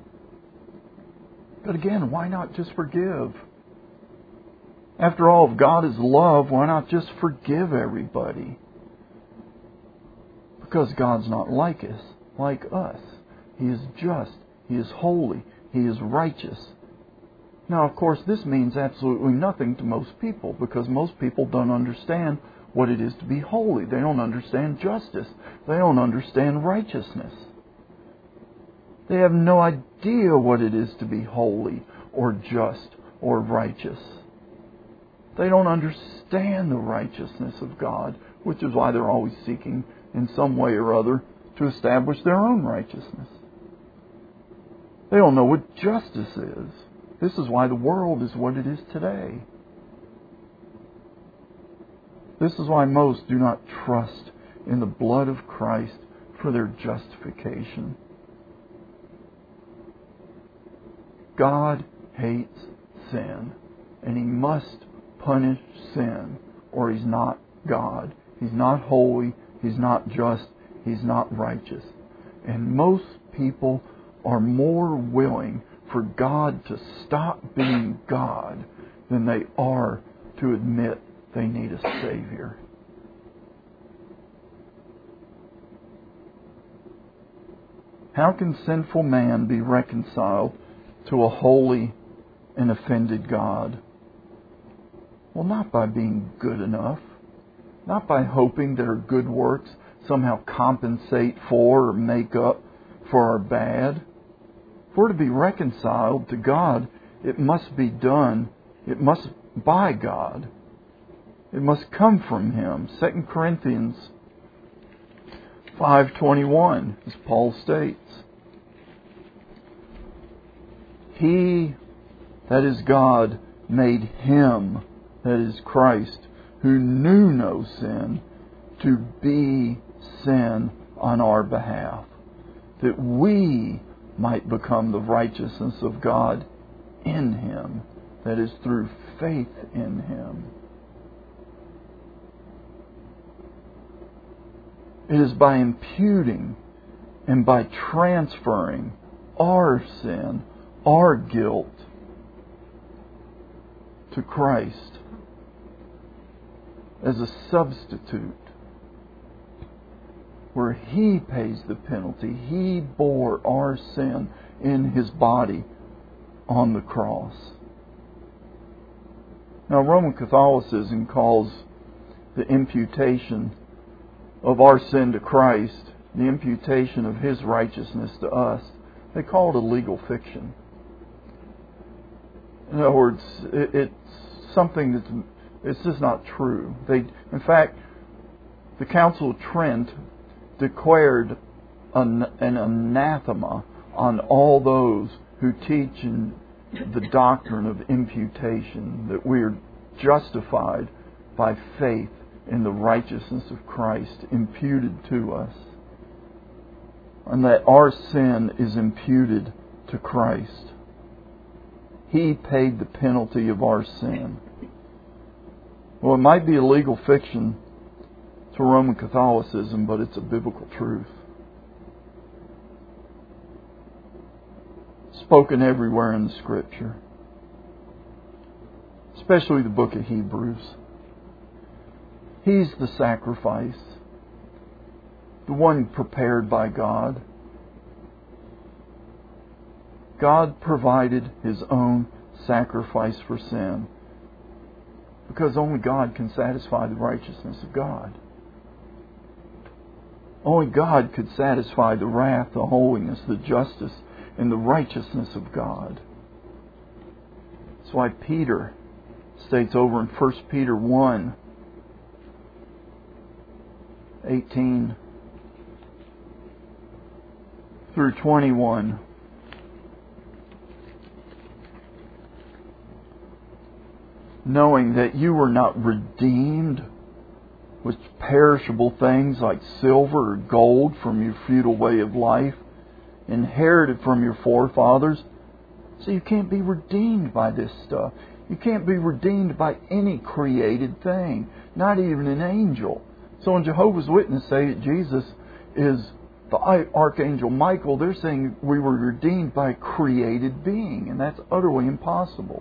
But again, why not just forgive? After all, if God is love, why not just forgive everybody? Because God's not like us, like us. He is just. He is holy. He is righteous. Now, of course, this means absolutely nothing to most people, because most people don't understand what it is to be holy. They don't understand justice. They don't understand righteousness. They have no idea what it is to be holy or just or righteous. They don't understand the righteousness of God, which is why they're always seeking in some way or other to establish their own righteousness. They don't know what justice is. This is why the world is what it is today. This is why most do not trust in the blood of Christ for their justification. God hates sin, and He must punish sin, or He's not God. He's not holy, He's not just, He's not righteous. And most people are more willing for God to stop being God than they are to admit they need a Savior. How can sinful man be reconciled to a holy and offended God? Well, not by being good enough, not by hoping that our good works somehow compensate for or make up for our bad. If we're to be reconciled to God, it must be done, it must by God. It must come from Him. Second Corinthians five twenty-one, as Paul states, He, that is God, made Him, that is Christ, who knew no sin, to be sin on our behalf, that we might become the righteousness of God in Him, that is through faith in Him. It is by imputing and by transferring our sin, our guilt, to Christ as a substitute, where He pays the penalty. He bore our sin in His body on the cross. Now, Roman Catholicism calls the imputation of our sin to Christ, the imputation of His righteousness to us, they call it a legal fiction. In other words, it, it's something that's it's just not true. They, in fact, the Council of Trent declared an, an anathema on all those who teach in the doctrine of imputation, that we are justified by faith in the righteousness of Christ imputed to us, and that our sin is imputed to Christ. He paid the penalty of our sin. Well, it might be a legal fiction to Roman Catholicism, but it's a biblical truth. Spoken everywhere in the Scripture, especially the book of Hebrews. He's the sacrifice, the one prepared by God. God provided His own sacrifice for sin, because only God can satisfy the righteousness of God. Only God could satisfy the wrath, the holiness, the justice, and the righteousness of God. That's why Peter states over in First Peter one, eighteen through twenty-one, knowing that you were not redeemed with perishable things like silver or gold from your futile way of life, inherited from your forefathers. So you can't be redeemed by this stuff. You can't be redeemed by any created thing, not even an angel. So when Jehovah's Witnesses say that Jesus is the Archangel Michael, they're saying we were redeemed by a created being, and that's utterly impossible.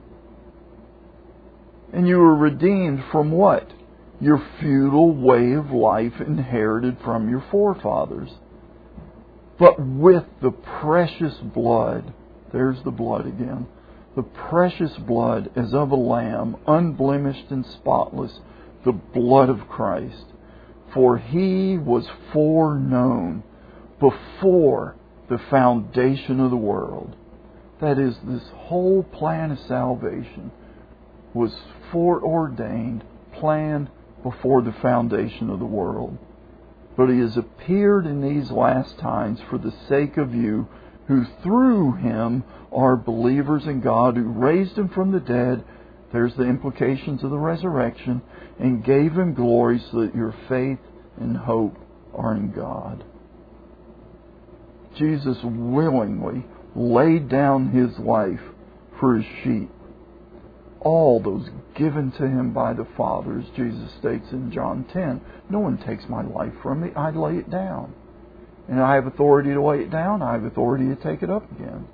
And you were redeemed from what? Your futile way of life inherited from your forefathers. But with the precious blood, there's the blood again, the precious blood as of a lamb, unblemished and spotless, the blood of Christ. For He was foreknown before the foundation of the world. That is, this whole plan of salvation was foreordained, planned before the foundation of the world. But He has appeared in these last times for the sake of you, who through Him are believers in God, who raised Him from the dead. There's the implications of the resurrection, and gave Him glory, so that your faith and hope are in God. Jesus willingly laid down His life for His sheep. All those given to Him by the Father, as Jesus states in John ten. No one takes my life from me. I lay it down. And I have authority to lay it down. I have authority to take it up again.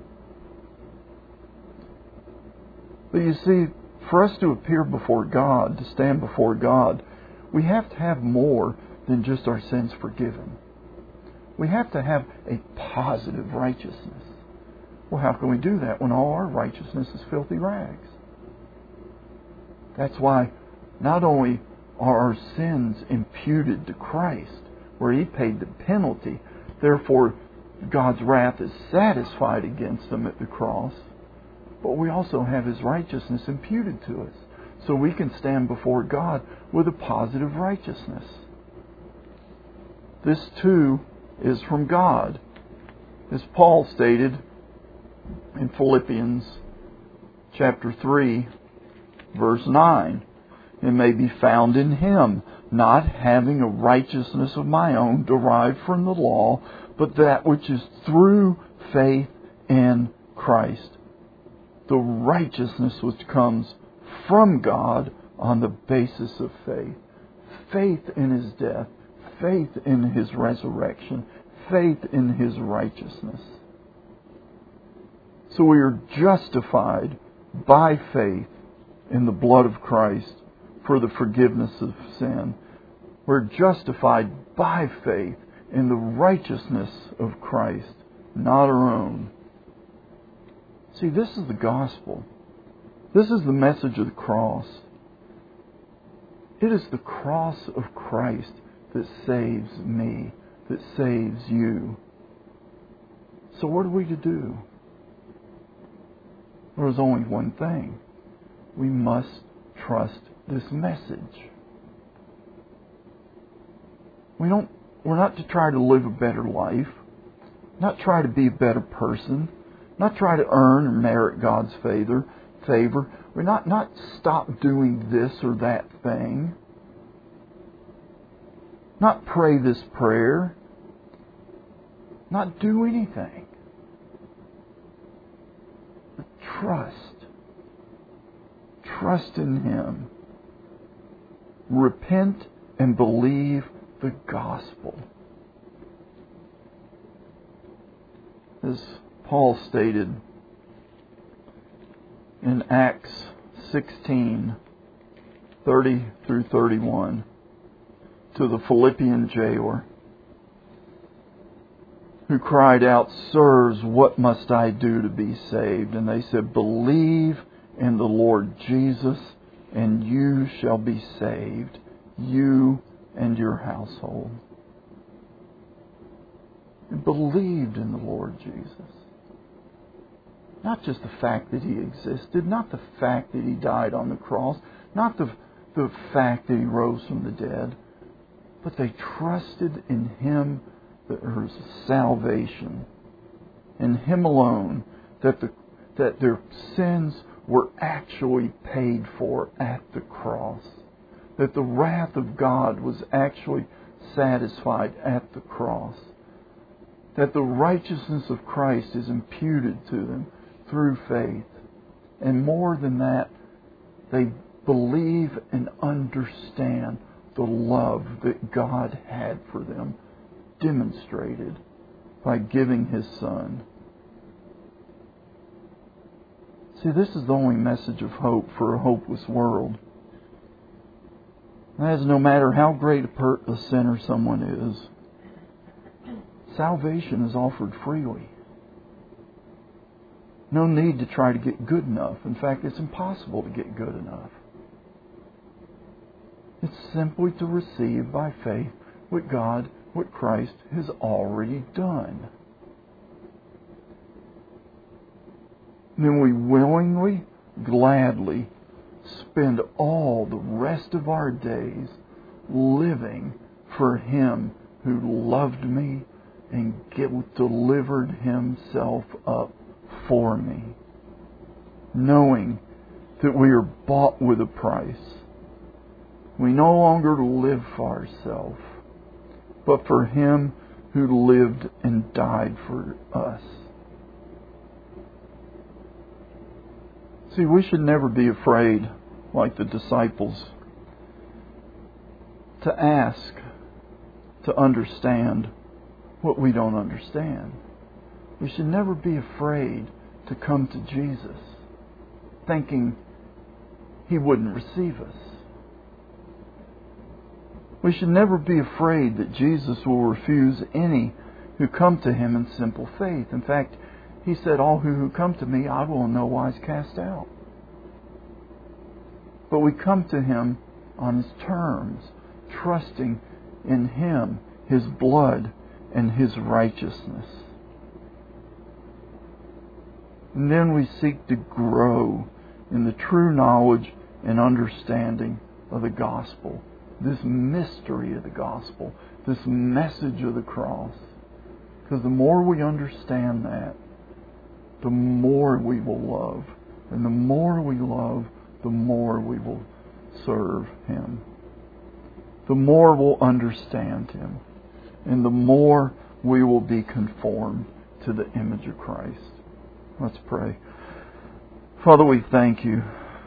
But you see, for us to appear before God, to stand before God, we have to have more than just our sins forgiven. We have to have a positive righteousness. Well, how can we do that when all our righteousness is filthy rags? That's why not only are our sins imputed to Christ, where He paid the penalty, therefore God's wrath is satisfied against them at the cross, but we also have His righteousness imputed to us, so we can stand before God with a positive righteousness. This too is from God. As Paul stated in Philippians chapter three, verse nine, it may be found in Him, not having a righteousness of my own derived from the law, but that which is through faith in Christ, the righteousness which comes from God on the basis of faith. Faith in His death, faith in His resurrection, faith in His righteousness. So we are justified by faith in the blood of Christ for the forgiveness of sin. We're justified by faith in the righteousness of Christ, not our own. See, this is the gospel. This is the message of the cross. It is the cross of Christ that saves me, that saves you. So what are we to do? There's only one thing. We must trust this message. We don't, we're not to try to live a better life, not try to be a better person, not try to earn or merit God's favor. Favor. We're not, not stop doing this or that thing. Not pray this prayer. Not do anything. But trust. Trust in Him. Repent and believe the gospel. As Paul stated in Acts sixteen, thirty through thirty-one, to the Philippian jailer, who cried out, "Sirs, what must I do to be saved?" And they said, "Believe in the Lord Jesus, and you shall be saved, you and your household." And believed in the Lord Jesus. Not just the fact that He existed, not the fact that He died on the cross, not the, the fact that He rose from the dead, but they trusted in Him that there was salvation, in Him alone, that the that their sins were actually paid for at the cross, that the wrath of God was actually satisfied at the cross, that the righteousness of Christ is imputed to them through faith. And more than that, they believe and understand the love that God had for them, demonstrated by giving His Son. See, this is the only message of hope for a hopeless world. That is, no matter how great a, per- a sinner someone is, salvation is offered freely. No need to try to get good enough. In fact, it's impossible to get good enough. It's simply to receive by faith what God, what Christ has already done. Then we willingly, gladly spend all the rest of our days living for Him who loved me and get, delivered Himself up for me, knowing that we are bought with a price. We no longer live for ourselves, but for Him who lived and died for us. See, we should never be afraid, like the disciples, to ask, to understand what we don't understand. We should never be afraid to come to Jesus thinking He wouldn't receive us. We should never be afraid that Jesus will refuse any who come to Him in simple faith. In fact, He said, all who, who come to me, I will in no wise cast out. But we come to Him on His terms, trusting in Him, His blood, and His righteousness. And then we seek to grow in the true knowledge and understanding of the gospel. This mystery of the gospel. This message of the cross. Because the more we understand that, the more we will love. And the more we love, the more we will serve Him. The more we'll understand Him. And the more we will be conformed to the image of Christ. Let's pray. Father, we thank You.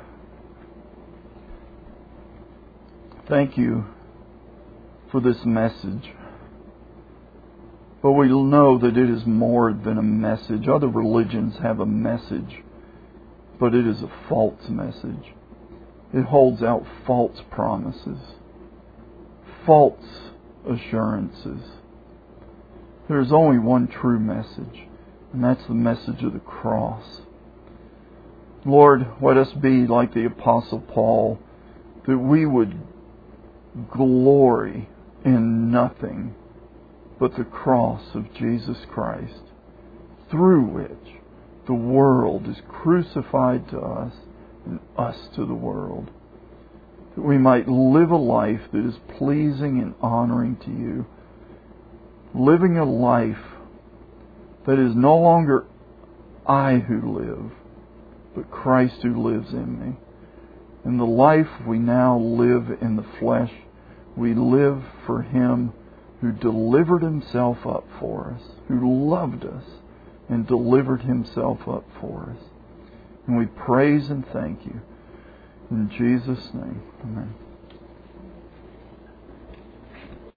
Thank You for this message. But we know that it is more than a message. Other religions have a message, but it is a false message. It holds out false promises, false assurances. There is only one true message, and that's the message of the cross. Lord, let us be like the Apostle Paul, that we would glory in nothing but the cross of Jesus Christ, through which the world is crucified to us and us to the world. That we might live a life that is pleasing and honoring to You. Living a life that is no longer I who live, but Christ who lives in me. And the life we now live in the flesh, we live for Him who delivered Himself up for us, who loved us and delivered Himself up for us. And we praise and thank You. In Jesus' name, amen.